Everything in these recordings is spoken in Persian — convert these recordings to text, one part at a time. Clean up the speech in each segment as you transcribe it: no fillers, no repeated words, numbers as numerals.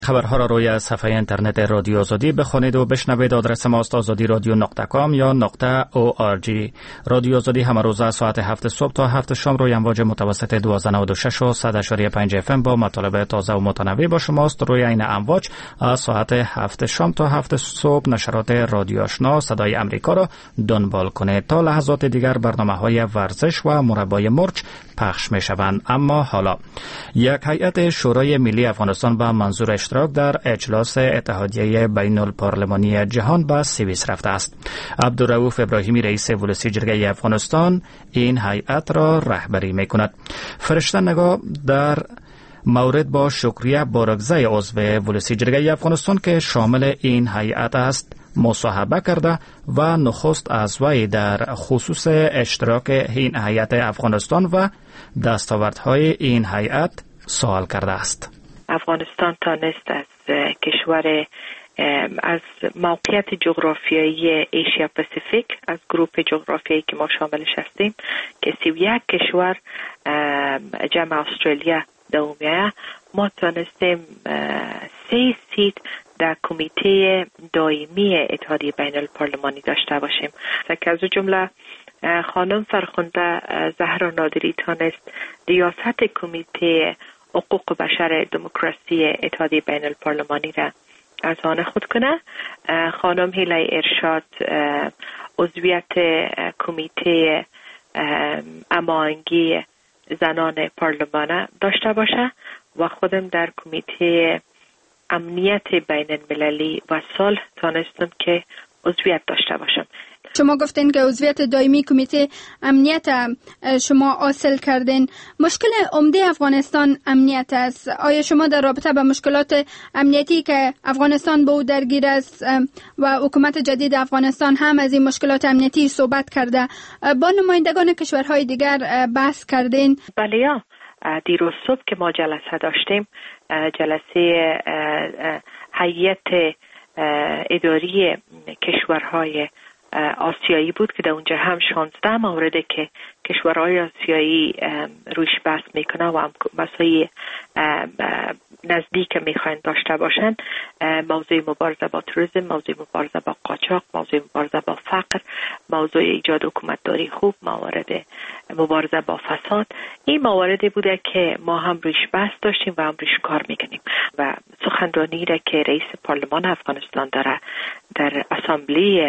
خبرها را روی صفحه اینترنت رادیو آزادی بخوانید و بشنوید. آدرس ماست azadiradyo.com یا .org. رادیو آزادی همه روز از ساعت 7 صبح تا 7 شام روی امواج متوسط 1296 و 100.5 FM با مطالب تازه و متنوع با شماست. روی این امواج از ساعت 7 شام تا 7 صبح نشرات رادیو آشنا صدای امریکا را دنبال کنید. تا لحظات دیگر برنامه‌های ورزش و مربای مرچ پخش می‌شوند. اما حالا یک هیئت شورای ملی افغانستان به منظور اشتراک در اجلاس اتحادیه بین الپارلمانی جهان به سوئیس رفته است. عبدالرؤوف ابراهیمی رئیس ولسی جرگه افغانستان این هیئت را رهبری می‌کند. فرشته نگاه در مورد با شکریه بارگزای عضو ولسی جرگه افغانستان که شامل این هیئت است مصاحبه کرده و نخست از وی در خصوص اشتراک این هیئت افغانستان و دستاوردهای این هیئت سوال کرده است. افغانستان تانست از کشور از موقعیت جغرافیایی ایشیا پاسیفیک، از گروپ جغرافیایی که ما شاملش هستیم که 31 کشور جمع استرالیا دومیه، ما تانستیم 3 سیت در کمیته دائمی اتحادیه بین الپارلمانی داشته باشیم. که از جمله خانم فرخنده زهرا نادری تانست ریاست کمیته حقوق بشر دموکراسی اتحادیه بین الپارلمانی را از آن خود کنه. خانم هیلای ارشاد عضویت کمیته امانگی زنان پارلمان داشته باشه و خودم در کمیته امنیت بین المللی و صلح تانستم که عضویت داشته باشم. شما گفتین که عضویت دائمی کمیته امنیت شما حاصل کردین. مشکل عمده افغانستان امنیت است. آیا شما در رابطه با مشکلات امنیتی که افغانستان با او درگیر است و حکومت جدید افغانستان هم از این مشکلات امنیتی صحبت کرده با نمایندگان کشورهای دیگر بحث کردین؟ بله یا دیروز صبح که ما جلسه داشتیم، جلسه هیئت اداری کشورهای آسیایی بود که در اونجا هم 16 مورد که کشورهای آسیایی روش بحث میکنه و هم مسائل نزدیک میخواین داشته باشن. موضوع مبارزه با تروریسم، موضوع مبارزه با قاچاق، موضوع مبارزه با فقر، موضوع ایجاد حکومتداری خوب، موارد مبارزه با فساد، این مواردی بوده که ما هم روش بحث داشتیم و هم روش کار میکنیم. و سخنرانی را که رئیس پارلمان افغانستان داره در اسامبلی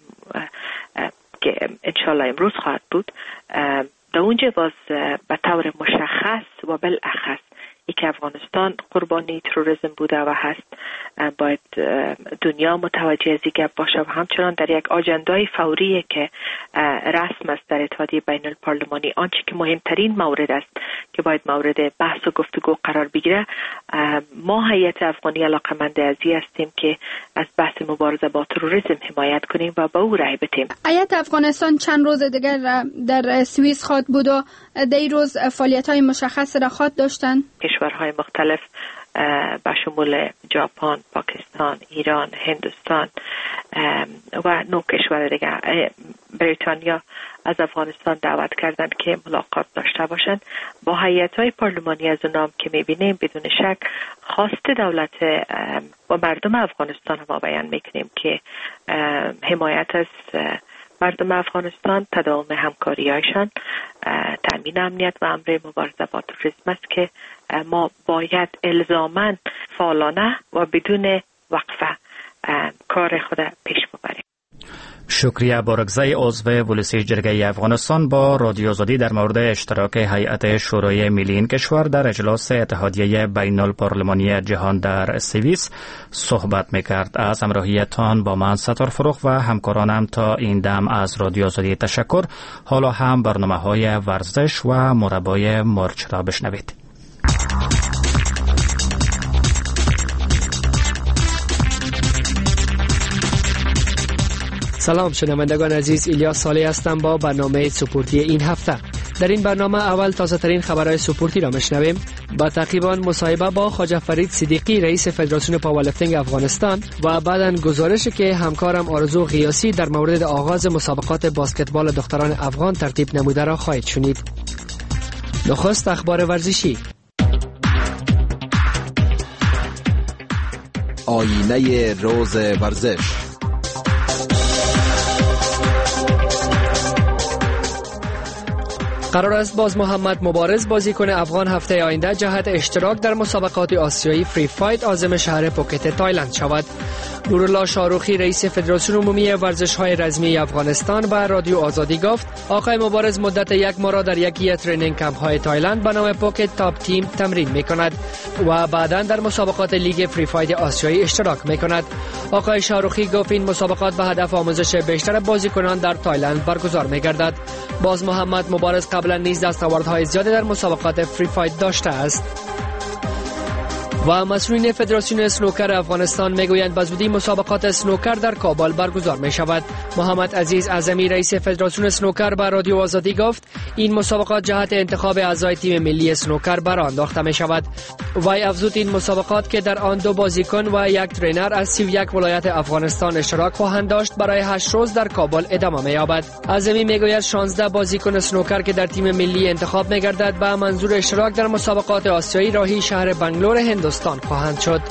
که انشالله امروز خواهد بود، در اونجا باز به طور مشخص و بالاخص ای که افغانستان قربانی تروریسم بوده و هست، باید دنیا متوجه از این باشه و همچنان در یک آجندای فوری که رسم است در اتحادیه بین الپارلمانی، آنچه که مهمترین مورد است که باید مورد بحث و گفتگو قرار بگیره، ما هیئت افغانی علاقه‌مند ازی هستیم که از بحث مبارزه با تروریسم حمایت کنیم و با او رای بدیم. هیئت افغانستان چند روز دیگر در سوئیس خواهد بود و در این روز فعالیت‌های مشخص را خواهد داشتن. کشورهای مختلف به شمول ژاپن، پاکستان، ایران، هندوستان و 9 کشور دیگه، بریتانیا از افغانستان دعوت کردند که ملاقات داشته باشند با هیئت‌های پارلمانی. از اونام که می‌بینیم بدون شک خواست دولت و مردم افغانستان ما بیان می‌کنیم که حمایت از مردم افغانستان، تداوم همکاری‌هایشان، تامین امنیت و امر مبارزه با تروریسم است که ما باید الزاماً فعالانه و بدون وقفه کار خود پیش ببریم. شکریه بارگزای عضو ولسی جرگه افغانستان با رادیو آزادی در مورد اشتراک هیئت شورای ملی این کشور در اجلاس اتحادیه بین الپارلمانی جهان در سوئیس صحبت میکرد. از همراهیتان با من ستار فروخ و همکارانم تا این دم از رادیو آزادی تشکر. حالا هم برنامه‌های ورزش و مربای مرچ را بشنوید. سلام شنوندگان عزیز، الیاس صالح هستم با برنامه سپورتی این هفته. در این برنامه اول تازه ترین خبرهای سپورتی را میشنویم. با تعقیباً مصاحبه با خواجه فرید صدیقی رئیس فدراسیون پاورلیفتینگ افغانستان و بعداً گزارشی که همکارم آرزو غیاسی در مورد آغاز مسابقات باسکتبال دختران افغان ترتیب نموده را خواهید شنید. نخست اخبار ورزشی. آینه روز ورزش. قرار است باز محمد مبارز بازیکن افغان هفته آینده جهت اشتراک در مسابقات آسیایی فری فایت عازم شهر پوکت تایلند شود. نورالله شاروخی رئیس فدراسیون عمومی ورزش‌های رزمی افغانستان به رادیو آزادی گفت آقای مبارز مدت یک ماه را در یکی از ترینینگ کمپ‌های تایلند به نام پوکت تاپ تیم تمرین می‌کند و بعداً در مسابقات لیگ فری فایت آسیایی اشتراک می‌کند. آقای شاروخی گفت این مسابقات به هدف آموزش بیشتر بازیکنان در تایلند برگزار می‌گردد. باز محمد مبارز قبلا نیز دستاوردهای زیادی در مسابقات فری فایت داشته است. و مسئولین فدراسیون اسنوکر افغانستان میگویند به زودی مسابقات اسنوکر در کابل برگزار می شود. محمد عزیز اعظمی رئیس فدراسیون اسنوکر به رادیو آزادی گفت این مسابقات جهت انتخاب اعضای تیم ملی اسنوکر برآن انداخته می شود. وی افزود این مسابقات که در آن 2 بازیکن و 1 ترینر از 31 ولایت افغانستان اشتراک خواهند داشت برای 8 روز در کابل ادامه می یابد. اعظمی میگوید 16 بازیکن اسنوکر که در تیم ملی انتخاب می گردد به منظور اشتراک در مسابقات آسیایی راهی شهر بنگلور هندوستان خواهند شد.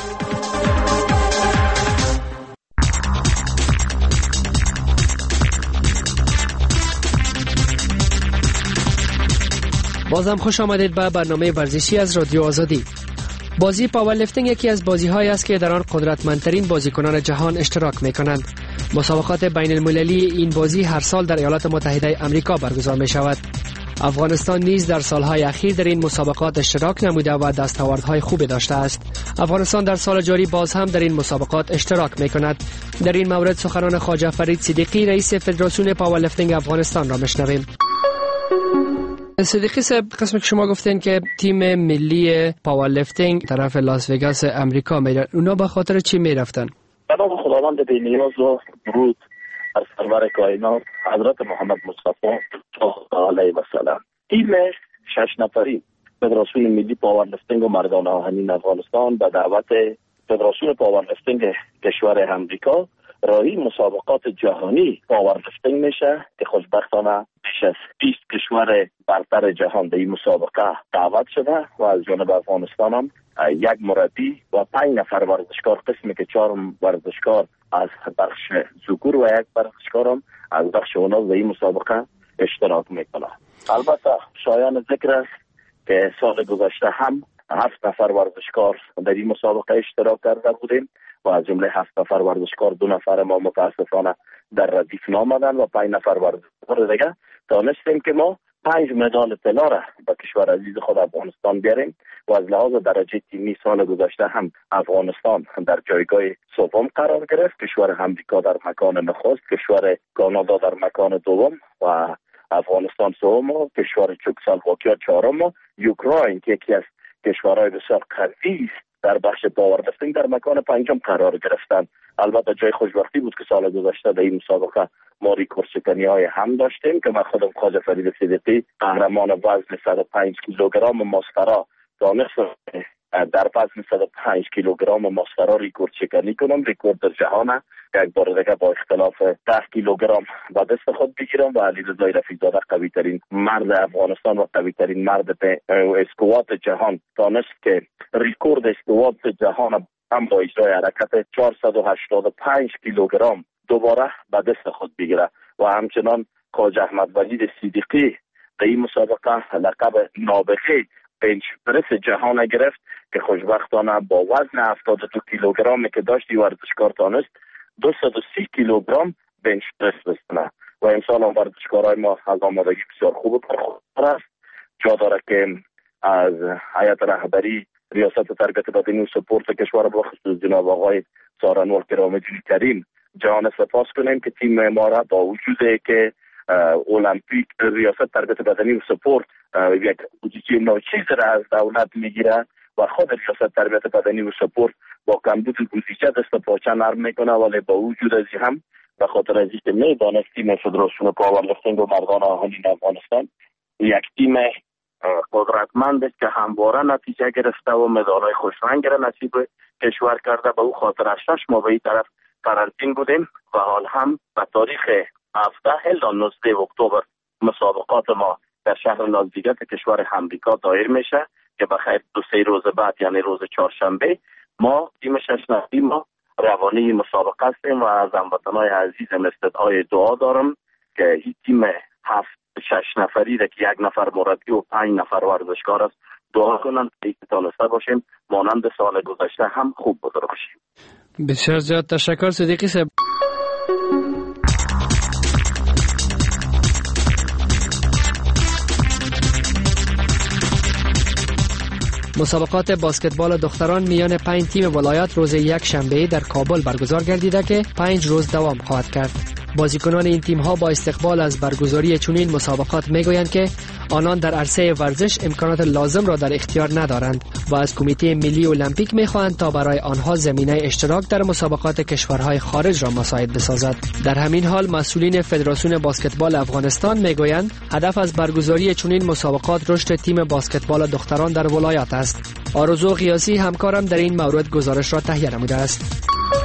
بازم خوش آمدید به برنامه ورزشی از رادیو آزادی. بازی پاورلیفتینگ یکی از بازی‌هایی است که در آن قدرتمندترین بازیکنان جهان اشتراک می‌کنند. مسابقات بین المللی این بازی هر سال در ایالات متحده آمریکا برگزار می‌شود. افغانستان نیز در سالهای اخیر در این مسابقات اشتراک نموده و دستاوردهای خوبی داشته است. افغانستان در سال جاری باز هم در این مسابقات اشتراک می‌کند. در این مورد سخنان خواجه فرید صدیقی رئیس فدراسیون پاورلیفتینگ افغانستان را میشنویم. صدیقی صاحب، قسمی که شما گفتین که تیم ملی پاورلیفتینگ طرف لاس وگاس امریکا میرن، اونا به خاطر چی میرفتن؟ به نام خداوند بی‌نیاز و درود بر سرور کائنات حضرت محمد مصطفی علیه و سلام. تیم 6 نفری فدراسیون ملی پاورلیفتینگ و مردان آهنین افغانستان به دعوت فدراسیون پاورلیفتینگ کشور امریکا راهی مسابقات جهانی پاورلیفتینگ میشه که خوشبختانه بیش از 20 کشور برتر جهان به این مسابقه دعوت شده و از جانب افغانستان هم 1 مربی و 5 نفر ورزشکار، قسمی که 4 ورزشکار از بخش ذکور و 1 ورزشکار هم از بخش اوناث به این مسابقه اشتراک میکنه. البته شایان ذکر است که سال گذشته هم 7 نفر ورزشکار در این مسابقه اشتراک کرده بودیم و از جمله 7 نفر ورزشکار 2 نفر ما متاسفانه در ردیف نامدن و 5 نفر ورزشکار دیگه تانستیم که ما 5 مدال طلا را به کشور عزیز خود افغانستان بیاریم و از لحاظ درجه تیمی سال گذشته هم افغانستان در جایگاه سوم قرار گرفت، کشور امریکا در مکان نخست، کشور کانادا در مکان دوم و افغانستان سوم و کشور چکسلواکیا چهارم و اوکراین که یکی از کشورهای بسیار قوی است در بخش پاورلیفتینگ در مکان 5م قرار گرفتند. البته جای خوشبختی بود که سال گذشته در این مسابقه ما ریکورد شکنی‌های هم داشتیم که من خودم خواجه فرید صدیقی قهرمان وزن 105 کیلوگرم ماسفرا دانستم در وزن 105 کیلوگرم ماسفرا ریکورد شکنی کنم، ریکورد جهان یک بار دیگه با اختلاف 10 کیلوگرم به دست خود بگیرم و علیرضا رفیع‌زاده قوی ترین مرد افغانستان و قوی ترین مرد اسکوات جهان دانست که ریکورد اسکوات جهان هم با اجرای حرکت 485 کیلوگرم دوباره به دست خود بگیره و همچنان خواجه احمد وحید صدیقی در این مسابقه لقب نابغه بنچ پرس جهان گرفت که خوشبختانه با وزن 72 کیلوگرمی که داشتی ورزشکار تانست 230 کیلوگرم بنچ پرس بزنه و امسال هم ورزشکارهای ما از آمادگی بسیار خوب برخوردار است. جا داره که از هیئت رهبری ریاست تربیت بدنی و سپورت کشور با خصوص جناب آقای سارنوال کرامجوی کریم جان سپاس کنیم که تیم ما را با وجود که المپیک ریاست تربیت بدنی و سپورت یک بودجه ناچیز را از دولت میگیره و خود ریاست تربیت بدنی و سپورت با کمبود بودجه دست پاچه نرم میکنه، ولی با وجود از هم به خاطر از اینکه میدانست تیم فدراسیون پاورلیفتینگ و مردان آهنین افغانستان یک تیم قدرتمند است که همواره نتیجه گرفته و مدال‌های خوشرنگ را نصیب کشور کرده، به او خاطر 6 ماه به این طرف قرنطین بودیم و حال هم به تاریخ 17 الی 19 اکتبر مسابقات ما در شهر لاس وگاس کشور امریکا دایر میشه که بخیر 2-3 روز بعد یعنی روز چهارشنبه ما تیم 6 نفری ما این مسابقه هستیم و از هموطنان عزیزم استدعای دعا دارم که این تیم 6 نفری که 1 نفر مربی و 5 نفر ورزشکار است دعا کنند که تانسته باشیم مانند سال گذشته هم خوب بوده باشیم. بسیار زیاد تشکر صدیقی صاحب. مسابقات بسکتبال دختران میان 5 تیم ولایت روز یک شنبه در کابل برگزار گردیده که 5 روز دوام خواهد کرد. بازیکنان این تیم ها با استقبال از برگزاری چنین مسابقات میگویند که آنان در عرصه ورزش امکانات لازم را در اختیار ندارند و از کمیته ملی المپیک میخواهند تا برای آنها زمینه اشتراک در مسابقات کشورهای خارج را مساعد بسازد. در همین حال مسئولین فدراسیون بسکتبال افغانستان میگویند هدف از برگزاری چنین مسابقات رشد تیم بسکتبال دختران در ولایت است. آرزو قیاسی همکارم در این مورد گزارش را تهیه نموده است.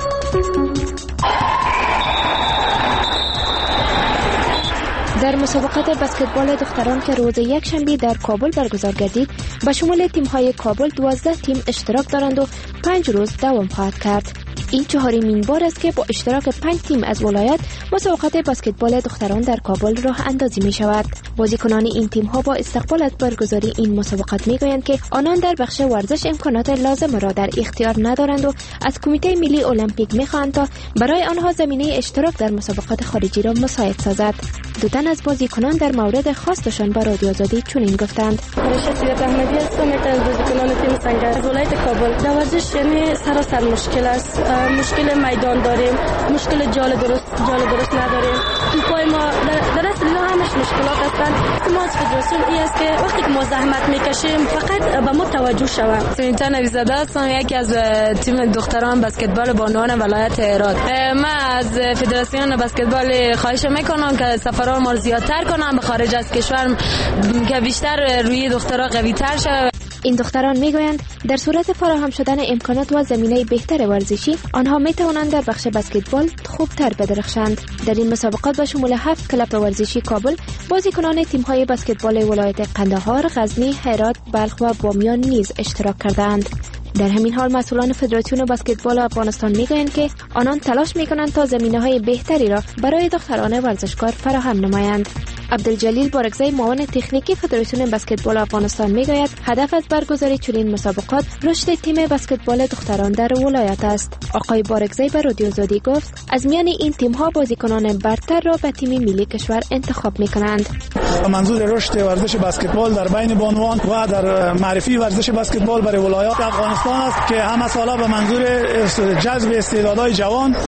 در مسابقات بسکتبال دختران که روز یک شنبه در کابل برگزار گردید به شمول تیم‌های کابل 12 تیم اشتراک دارند و 5 روز دوام خواهد کرد. این 4مین بار است که با اشتراک 5 تیم از ولایت مسابقات بسکتبال دختران در کابل راه اندازی می شود. بازیکنان این تیم ها با استقبال از برگزاری این مسابقات می گویند که آنان در بخش ورزش امکانات لازم را در اختیار ندارند و از کمیته ملی المپیک می خواهند تا برای آنها زمینه اشتراک در مسابقات خارجی را مساعد سازد. دو تن از بازیکنان در مورد خواستشان با رادیو آزادی چنین گفتند: رشید احمدی هستم، از بازیکنان تیم سنگر از ولایت کابل. در ورزش یعنی سراسر مشکل است. مشکل میدان داریم، مشکل جال درست نداریم. توپای ما در اصل همش مشکلات هستند. ما از فدراسیون این است که وقتی که ما زحمت میکشیم فقط به ما توجه شود. سنیتا نویزاده هستم، یکی از تیم دختران بسکتبال بانوان ولایت هرات. من از فدراسیون بسکتبال خواهش میکنم که سفرها ما زیادتر کنن به خارج از کشور که بیشتر روی دخترها قوی تر شود. این دختران میگویند در صورت فراهم شدن امکانات و زمینه بهتر ورزشی آنها میتوانند در بخش بسکتبال خوبتر بدرخشند. در این مسابقات به شمول 7 کلب ورزشی کابل بازیکنان تیم‌های بسکتبال ولایت قندهار، غزنی، هرات، بلخ و بامیان نیز اشتراک کردند. در همین حال مسئولان فدراسیون بسکتبال افغانستان میگویند که آنان تلاش میکنند تا زمینه‌های بهتری را برای دختران ورزشکار فراهم نمایند. عبدالجلیل بارگزی معاون تکنیکی فدراسیون بسکتبال افغانستان میگوید هدف از برگزاری چنین مسابقات رشد تیم بسکتبال دختران در ولایت است. آقای بارگزی به رادیو آزادی گفت از میان این تیم‌ها بازیکنان برتر را به تیم ملی کشور انتخاب میکنند. منظور رشد ورزش بسکتبال در بین بانوان و در معرفی ورزش بسکتبال برای ولایات افغانستان است که همه ساله به منظور جذب استعدادهای جوان